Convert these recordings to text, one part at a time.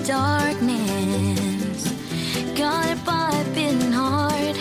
darkness, guarded by a beating heart.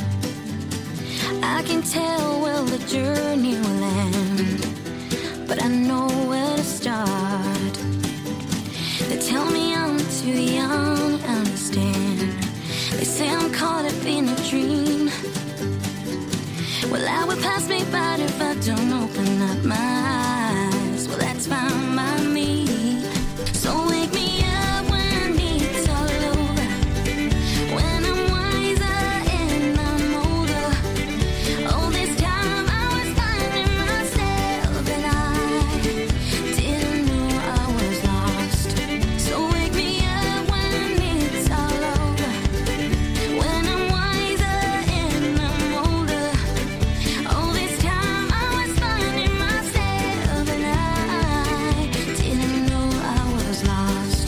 I can tell where the journey will end, but I know where to start. They tell me I'm too young to understand. They say I'm caught up in a dream. Well, I will pass me by if I don't open up my eyes. Well, that's fine by me. So wake me up when it's all over, when I'm wiser and I'm older. All this time I was finding myself and I didn't know I was lost. So wake me up when it's all over, when I'm wiser and I'm older. All this time I was finding myself and I didn't know I was lost.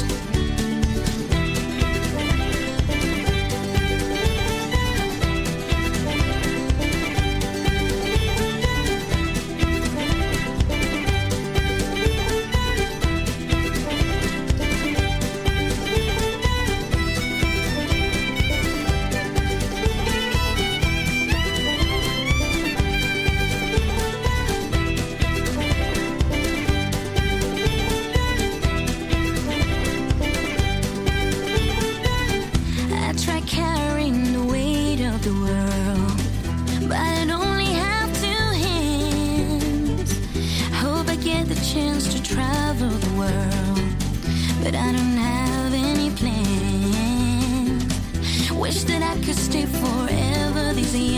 I try carrying the weight of the world, but I only have two hands. Hope I get the chance to travel the world, but I don't have any plans. Wish that I could stay forever these